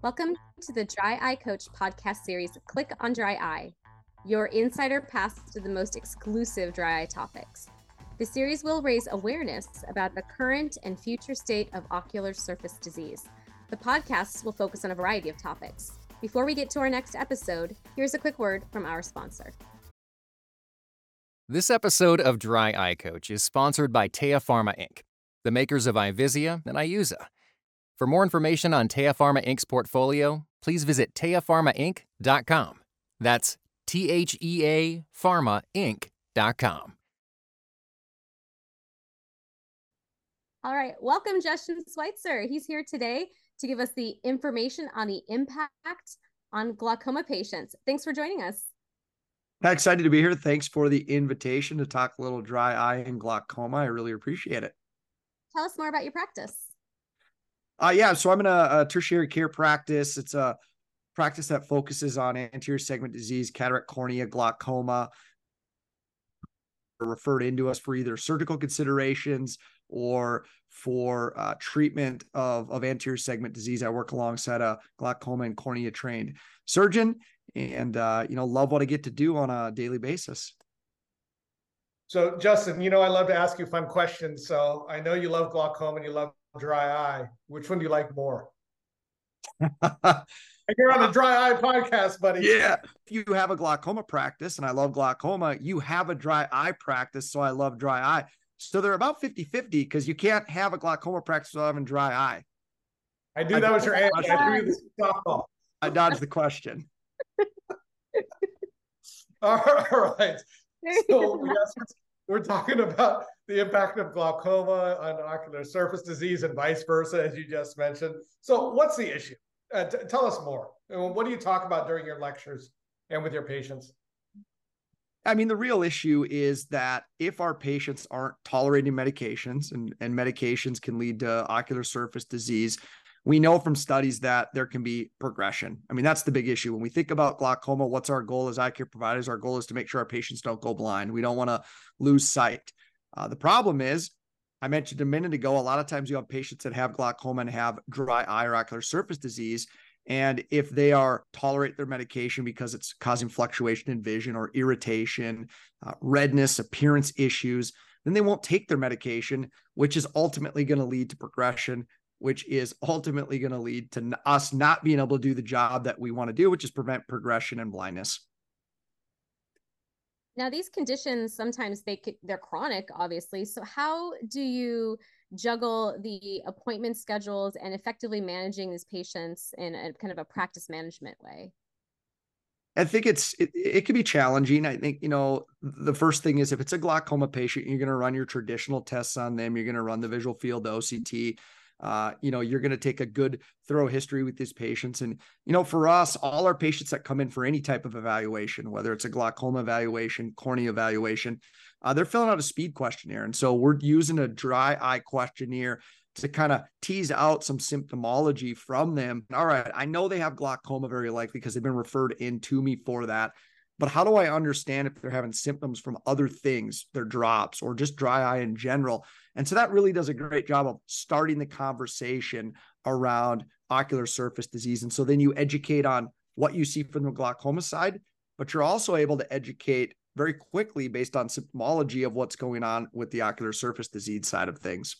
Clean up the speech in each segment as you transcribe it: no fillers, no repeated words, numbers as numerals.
Welcome to the Dry Eye Coach podcast series, Click on Dry Eye, your insider pass to the most exclusive dry eye topics. The series will raise awareness about the current and future state of ocular surface disease. The podcasts will focus on a variety of topics. Before we get to our next episode, here's a quick word from our sponsor. This episode of Dry Eye Coach is sponsored by Théa Pharma Inc., the makers of Ivizia and Iusa. For more information on Théa Pharma Inc.'s portfolio, please visit ThéaPharmaInc.com. That's THEA PharmaInc.com. All right, welcome Justin Schweitzer. He's here today to give us the information on the impact on glaucoma patients. Thanks for joining us. Excited to be here. Thanks for the invitation to talk a little dry eye and glaucoma. I really appreciate it. Tell us more about your practice. So I'm in a tertiary care practice. It's a practice that focuses on anterior segment disease, cataract cornea, glaucoma. Referred into us for either surgical considerations or for treatment of anterior segment disease. I work alongside a glaucoma and cornea trained surgeon, and love what I get to do on a daily basis. So Justin, I love to ask you fun questions. So I know you love glaucoma and you love dry eye. Which one do you like more? You're on the Dry Eye podcast, buddy. Yeah. If you have a glaucoma practice and I love glaucoma, you have a dry eye practice, so I love dry eye. So they're about 50-50 because you can't have a glaucoma practice without having dry eye. I knew that was your answer. I threw the softball. I dodged the question. All right. So yes, we're talking about the impact of glaucoma on ocular surface disease and vice versa, as you just mentioned. So what's the issue? Tell us more. What do you talk about during your lectures and with your patients? I mean, the real issue is that if our patients aren't tolerating medications, and medications can lead to ocular surface disease, we know from studies that there can be progression. I mean, that's the big issue. When we think about glaucoma, what's our goal as eye care providers? Our goal is to make sure our patients don't go blind. We don't want to lose sight. The problem is, I mentioned a minute ago, a lot of times you have patients that have glaucoma and have dry eye or ocular surface disease. And if they tolerate their medication because it's causing fluctuation in vision or irritation, redness, appearance issues, then they won't take their medication, which is ultimately going to lead to progression, which is ultimately going to lead to us not being able to do the job that we want to do, which is prevent progression and blindness. Now, these conditions, sometimes they're chronic, obviously. So how do you juggle the appointment schedules and effectively managing these patients in a kind of a practice management way? I think it can be challenging. I think, the first thing is if it's a glaucoma patient, you're going to run your traditional tests on them. You're going to run the visual field, the OCT. You're going to take a good thorough history with these patients. And, for us, all our patients that come in for any type of evaluation, whether it's a glaucoma evaluation, cornea evaluation, they're filling out a speed questionnaire. And so we're using a dry eye questionnaire to kind of tease out some symptomology from them. All right, I know they have glaucoma very likely because they've been referred in to me for that. But how do I understand if they're having symptoms from other things, their drops, or just dry eye in general? And so that really does a great job of starting the conversation around ocular surface disease. And so then you educate on what you see from the glaucoma side, but you're also able to educate very quickly based on symptomology of what's going on with the ocular surface disease side of things.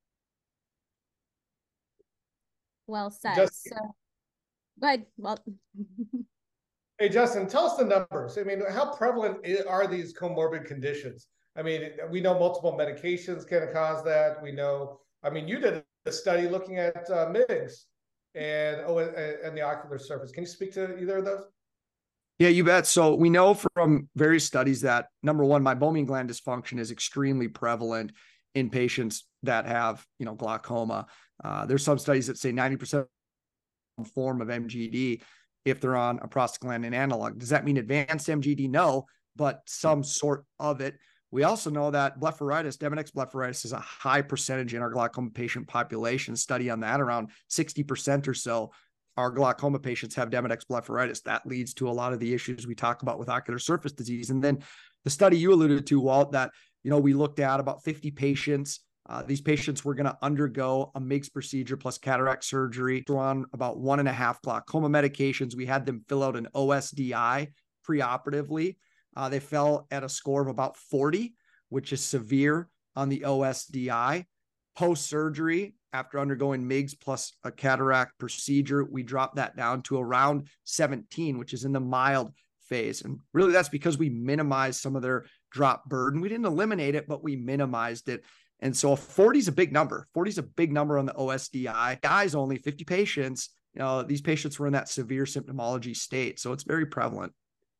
Well said. Justin, go ahead. Well, hey, Justin, tell us the numbers. I mean, how prevalent are these comorbid conditions? I mean, we know multiple medications can cause that. We know, you did a study looking at MIGS and the ocular surface. Can you speak to either of those? Yeah, you bet. So we know from various studies that, number one, meibomian gland dysfunction is extremely prevalent in patients that have, glaucoma. There's some studies that say 90% form of MGD if they're on a prostaglandin analog. Does that mean advanced MGD? No, but some sort of it. We also know that blepharitis, Demodex blepharitis, is a high percentage in our glaucoma patient population. Study on that, around 60% or so, our glaucoma patients have Demodex blepharitis. That leads to a lot of the issues we talk about with ocular surface disease. And then the study you alluded to, Walt, that, we looked at about 50 patients These patients were going to undergo a MIGS procedure plus cataract surgery. They're on about 1.5 glaucoma medications. We had them fill out an OSDI preoperatively. They fell at a score of about 40, which is severe on the OSDI. Post-surgery, after undergoing MIGS plus a cataract procedure, we dropped that down to around 17, which is in the mild phase. And really that's because we minimized some of their drop burden. We didn't eliminate it, but we minimized it. And so 40 is a big number. 40 is a big number on the OSDI. Guys, only 50 patients. These patients were in that severe symptomology state. So it's very prevalent.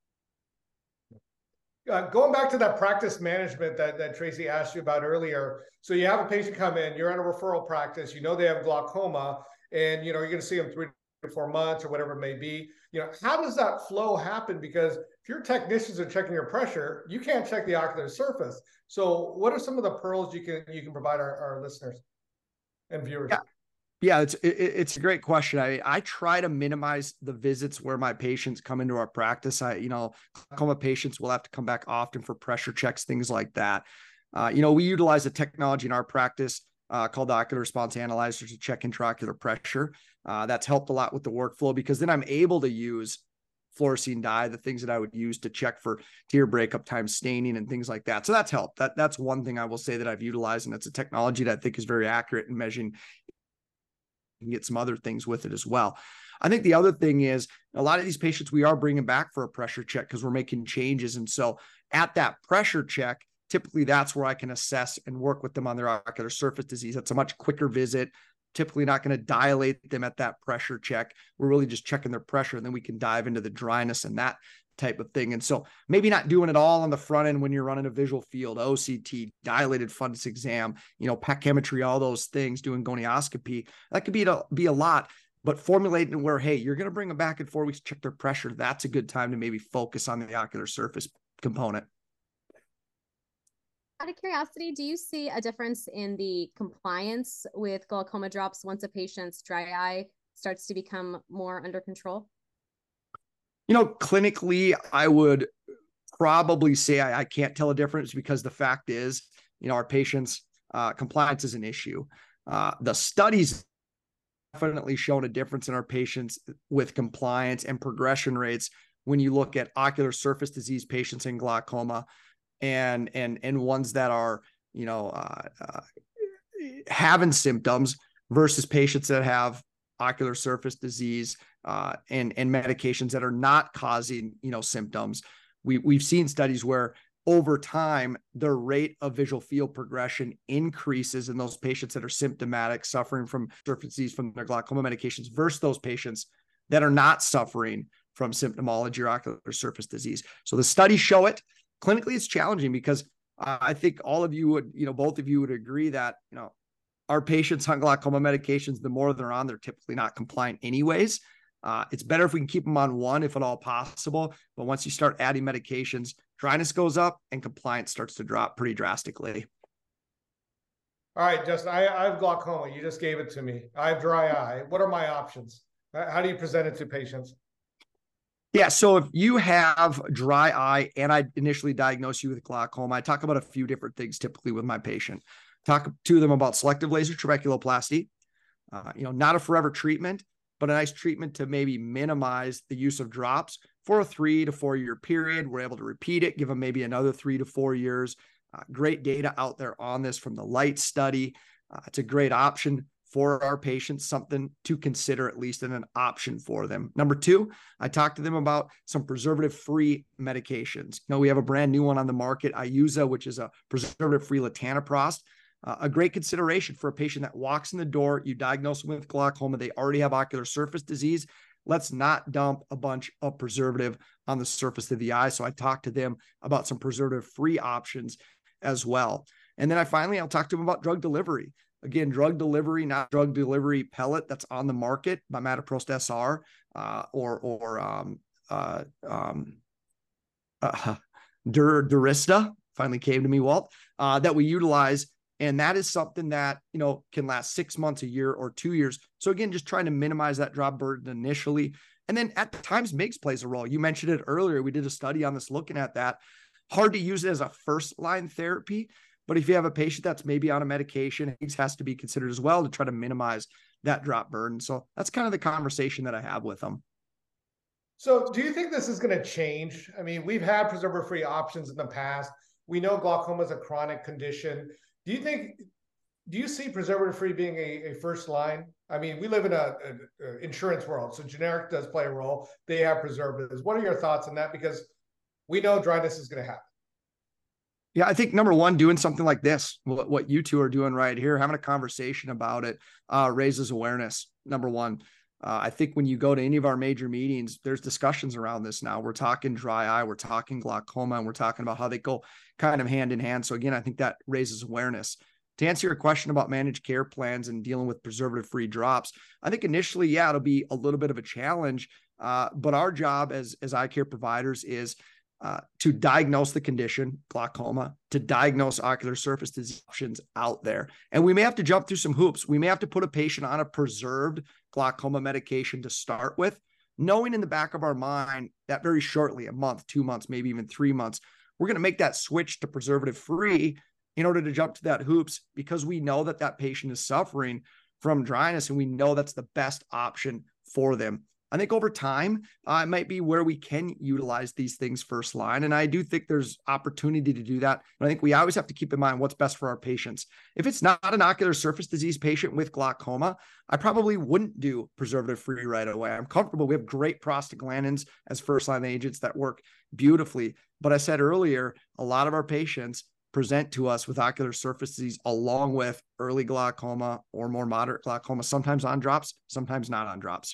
Going back to that practice management that Tracy asked you about earlier. So you have a patient come in, you're in a referral practice, they have glaucoma, and you're going to see them 3 to 4 months or whatever it may be. How does that flow happen? Because if your technicians are checking your pressure, you can't check the ocular surface. So what are some of the pearls you can provide our listeners and viewers? Yeah, it's a great question. I try to minimize the visits where my patients come into our practice. Glaucoma patients will have to come back often for pressure checks, things like that. We utilize a technology in our practice called the Ocular Response Analyzer to check intraocular pressure. That's helped a lot with the workflow because then I'm able to use fluorescein dye, the things that I would use to check for tear breakup time, staining, and things like that. So that's helped. That's one thing I will say that I've utilized, and it's a technology that I think is very accurate in measuring. You can get some other things with it as well. I think the other thing is a lot of these patients we are bringing back for a pressure check because we're making changes. And so at that pressure check, typically that's where I can assess and work with them on their ocular surface disease. That's a much quicker visit. Typically not going to dilate them at that pressure check. We're really just checking their pressure, and then we can dive into the dryness and that type of thing. And so maybe not doing it all on the front end when you're running a visual field, OCT, dilated fundus exam, pachymetry, all those things, doing gonioscopy. That could be a lot, but formulating where, hey, you're going to bring them back in 4 weeks, check their pressure. That's a good time to maybe focus on the ocular surface component. Out of curiosity, do you see a difference in the compliance with glaucoma drops once a patient's dry eye starts to become more under control? Clinically, I would probably say I can't tell a difference because the fact is, our patients' compliance is an issue. The studies definitely shown a difference in our patients with compliance and progression rates when you look at ocular surface disease patients in glaucoma and ones that are, having symptoms versus patients that have ocular surface disease and medications that are not causing, symptoms. We've seen studies where over time, the rate of visual field progression increases in those patients that are symptomatic, suffering from surface disease from their glaucoma medications versus those patients that are not suffering from symptomology or ocular surface disease. So the studies show it. Clinically, it's challenging because I think all of you would, both of you would agree that, our patients on glaucoma medications, the more they're on, they're typically not compliant anyways. It's better if we can keep them on one, if at all possible. But once you start adding medications, dryness goes up and compliance starts to drop pretty drastically. All right, Justin, I have glaucoma. You just gave it to me. I have dry eye. What are my options? How do you present it to patients? Yeah, so if you have dry eye and I initially diagnose you with glaucoma, I talk about a few different things typically with my patient. Talk to them about selective laser trabeculoplasty, not a forever treatment, but a nice treatment to maybe minimize the use of drops for a 3 to 4 year period. We're able to repeat it, give them maybe another 3 to 4 years. Great data out there on this from the LIGHT study. It's a great option for our patients, something to consider at least and an option for them. Number 2, I talked to them about some preservative-free medications. We have a brand new one on the market, IUZA, which is a preservative-free latanoprost. A great consideration for a patient that walks in the door, you diagnose them with glaucoma, they already have ocular surface disease. Let's not dump a bunch of preservative on the surface of the eye. So I talked to them about some preservative-free options as well. And then I'll talk to them about drug delivery. Again, drug delivery, not drug delivery pellet that's on the market, Bimatoprost SR Durista, finally came to me, Walt, that we utilize. And that is something that, can last 6 months, a year, or 2 years. So again, just trying to minimize that drop burden initially. And then at times MIGS plays a role. You mentioned it earlier. We did a study on this looking at that. Hard to use it as a first line therapy, But if you have a patient that's maybe on a medication, it has to be considered as well to try to minimize that drop burden. So that's kind of the conversation that I have with them. So do you think this is going to change? I mean, we've had preservative-free options in the past. We know glaucoma is a chronic condition. Do you see preservative-free being a first line? I mean, we live in a insurance world, so generic does play a role. They have preservatives. What are your thoughts on that? Because we know dryness is going to happen. Yeah, I think number one, doing something like this, what you two are doing right here, having a conversation about it, raises awareness. Number one. I think when you go to any of our major meetings, there's discussions around this now. We're talking dry eye, we're talking glaucoma, and we're talking about how they go kind of hand in hand. So again, I think that raises awareness. To answer your question about managed care plans and dealing with preservative-free drops, I think initially, yeah, it'll be a little bit of a challenge. But our job as eye care providers is to diagnose the condition, glaucoma, to diagnose ocular surface disease options out there. And we may have to jump through some hoops. We may have to put a patient on a preserved glaucoma medication to start with, knowing in the back of our mind that very shortly, a month, 2 months, maybe even 3 months, we're going to make that switch to preservative-free in order to jump to that hoops, because we know that that patient is suffering from dryness and we know that's the best option for them. I think over time, it might be where we can utilize these things first line. And I do think there's opportunity to do that. But I think we always have to keep in mind what's best for our patients. If it's not an ocular surface disease patient with glaucoma, I probably wouldn't do preservative-free right away. I'm comfortable. We have great prostaglandins as first-line agents that work beautifully. But I said earlier, a lot of our patients present to us with ocular surface disease along with early glaucoma or more moderate glaucoma, sometimes on drops, sometimes not on drops.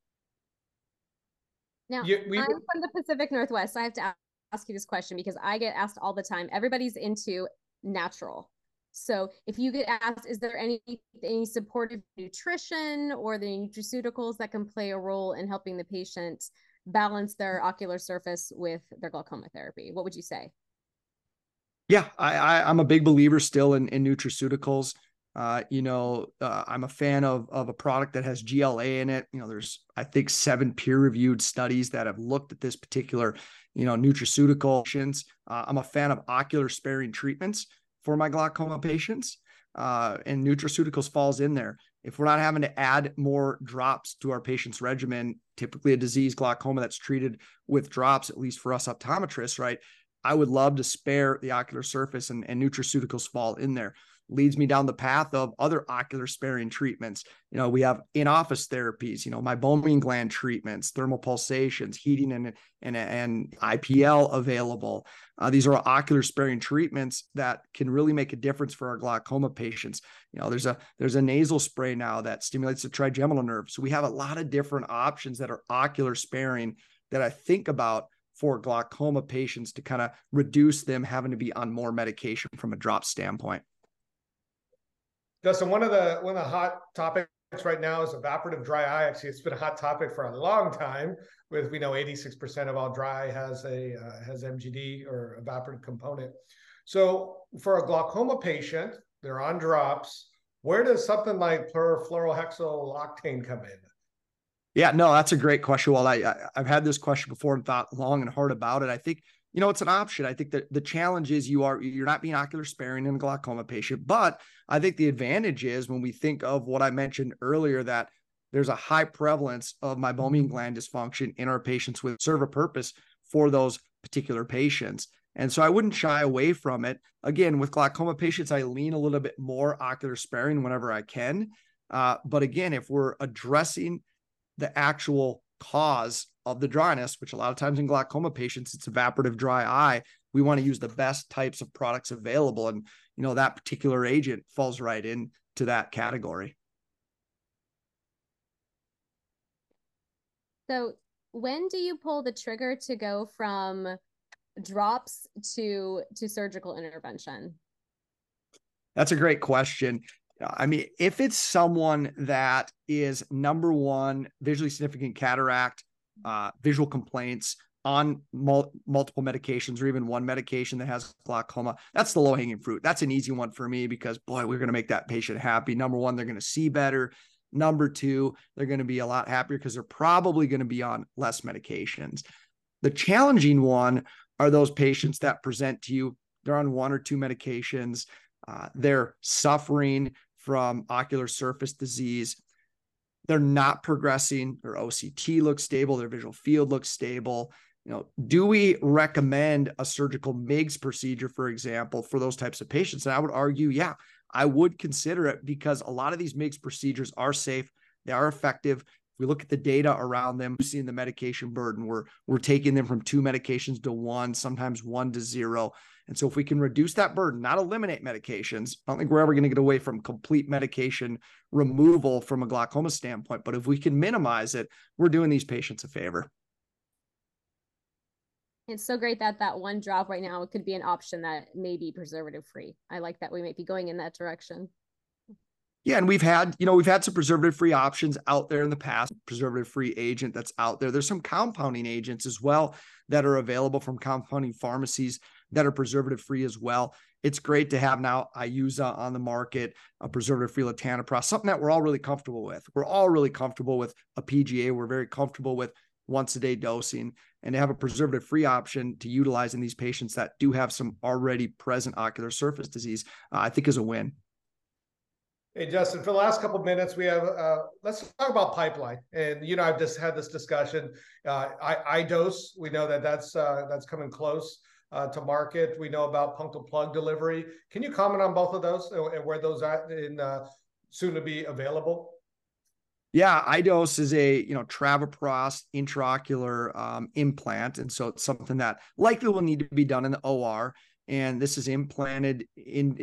Now, I'm from the Pacific Northwest. So I have to ask you this question because I get asked all the time. Everybody's into natural. So if you get asked, is there any supportive nutrition or the nutraceuticals that can play a role in helping the patient balance their ocular surface with their glaucoma therapy? What would you say? Yeah, I'm a big believer still in nutraceuticals. I'm a fan of a product that has GLA in it. There's, I think, 7 peer-reviewed studies that have looked at this particular, nutraceutical patients. I'm a fan of ocular sparing treatments for my glaucoma patients, and nutraceuticals falls in there. If we're not having to add more drops to our patient's regimen, typically a disease glaucoma that's treated with drops, at least for us optometrists, right? I would love to spare the ocular surface, and nutraceuticals fall in there. Leads me down the path of other ocular sparing treatments. We have in-office therapies, meibomian gland treatments, thermal pulsations, heating and IPL available. These are ocular sparing treatments that can really make a difference for our glaucoma patients. There's a nasal spray now that stimulates the trigeminal nerve. So we have a lot of different options that are ocular sparing that I think about for glaucoma patients to kind of reduce them having to be on more medication from a drop standpoint. Justin, one of the hot topics right now is evaporative dry eye. Actually, it's been a hot topic for a long time. We know 86% of all dry has MGD or evaporative component. So for a glaucoma patient, they're on drops. Where does something like perfluorohexyloctane come in? Yeah, no, that's a great question. Well, I've had this question before and thought long and hard about it. I think, it's an option. I think that the challenge is you're not being ocular sparing in a glaucoma patient, but I think the advantage is when we think of what I mentioned earlier, that there's a high prevalence of meibomian gland dysfunction in our patients with serve a purpose for those particular patients. And so I wouldn't shy away from it. Again, with glaucoma patients, I lean a little bit more ocular sparing whenever I can. But again, if we're addressing the actual cause of the dryness, which a lot of times in glaucoma patients, it's evaporative dry eye, we want to use the best types of products available. And, that particular agent falls right into that category. So when do you pull the trigger to go from drops to surgical intervention? That's a great question. I mean, if it's someone that is, number one, visually significant cataract, visual complaints on multiple medications or even one medication that has glaucoma, that's the low-hanging fruit. That's an easy one for me because, boy, we're going to make that patient happy. Number one, they're going to see better. Number two, they're going to be a lot happier because they're probably going to be on less medications. The challenging one are those patients that present to you, they're on 1 or 2 medications. They're suffering from ocular surface disease. They're not progressing. Their OCT looks stable. Their visual field looks stable. Do we recommend a surgical MIGS procedure, for example, for those types of patients? And I would argue, yeah, I would consider it, because a lot of these MIGS procedures are safe. They are effective. If we look at the data around them, we're seeing the medication burden. We're taking them from 2 medications to 1, sometimes 1 to 0. And so if we can reduce that burden, not eliminate medications, I don't think we're ever going to get away from complete medication removal from a glaucoma standpoint. But if we can minimize it, we're doing these patients a favor. It's so great that that one drop right now could be an option that may be preservative free. I like that we might be going in that direction. Yeah, and we've had some preservative-free options out there in the past, preservative-free agent that's out there. There's some compounding agents as well that are available from compounding pharmacies that are preservative-free as well. It's great to have now IUZA on the market, a preservative-free latanoprost, something that we're all really comfortable with. We're all really comfortable with a PGA. We're very comfortable with once-a-day dosing, and to have a preservative-free option to utilize in these patients that do have some already present ocular surface disease, I think is a win. Hey, Justin, for the last couple of minutes, we have, let's talk about pipeline. And, I've just had this discussion. iDose, we know that's coming close to market. We know about punctal plug delivery. Can you comment on both of those and where those are in soon to be available? Yeah, iDose is a travoprost intraocular implant, and so it's something that likely will need to be done in the OR. And this is implanted in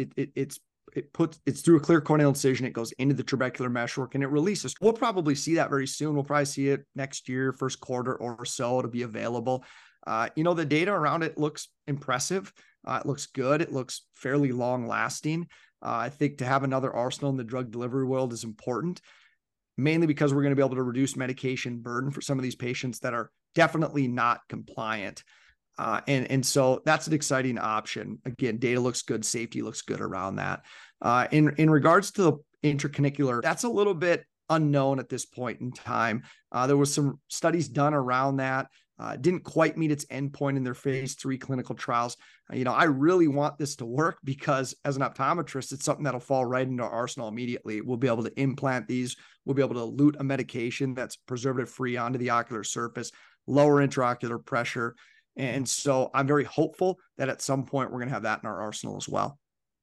it's through a clear corneal incision. It goes into the trabecular meshwork and it releases. We'll probably see that very soon. We'll probably see it next year, first quarter or so. It'll be available. The data around it looks impressive. It looks good. It looks fairly long lasting. I think to have another arsenal in the drug delivery world is important, mainly because we're going to be able to reduce medication burden for some of these patients that are definitely not compliant. And so that's an exciting option. Again, data looks good. Safety looks good around that. In regards to the intracanalicular, that's a little bit unknown at this point in time. There was some studies done around that. Didn't quite meet its endpoint in their phase 3 clinical trials. I really want this to work, because as an optometrist, it's something that'll fall right into our arsenal immediately. We'll be able to implant these. We'll be able to elute a medication that's preservative free onto the ocular surface, lower intraocular pressure. And so I'm very hopeful that at some point we're going to have that in our arsenal as well.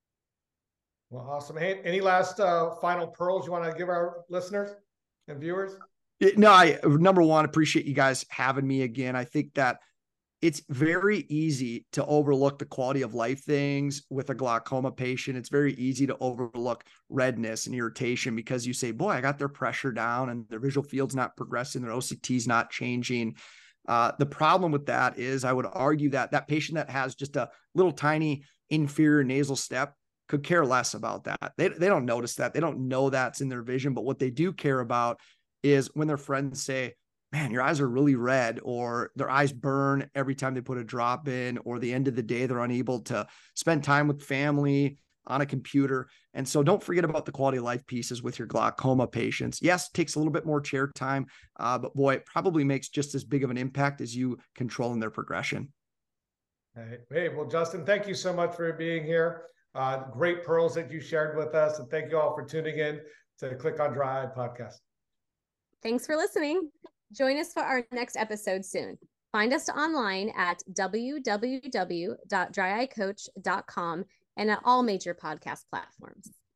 Well, awesome. Hey, any last final pearls you want to give our listeners and viewers? No, number one, appreciate you guys having me again. I think that it's very easy to overlook the quality of life things with a glaucoma patient. It's very easy to overlook redness and irritation because you say, boy, I got their pressure down and their visual field's not progressing, their OCT's not changing. The problem with that is I would argue that that patient that has just a little tiny inferior nasal step could care less about that. They don't notice that. They don't know that's in their vision. But what they do care about is when their friends say, man, your eyes are really red, or their eyes burn every time they put a drop in, or the end of the day, they're unable to spend time with family on a computer. And so don't forget about the quality of life pieces with your glaucoma patients. Yes, it takes a little bit more chair time, but boy, it probably makes just as big of an impact as you controlling their progression. Hey, well, Justin, thank you so much for being here. Great pearls that you shared with us. And thank you all for tuning in to Click on Dry Eye podcast. Thanks for listening. Join us for our next episode soon. Find us online at www.dryeyecoach.com and at all major podcast platforms.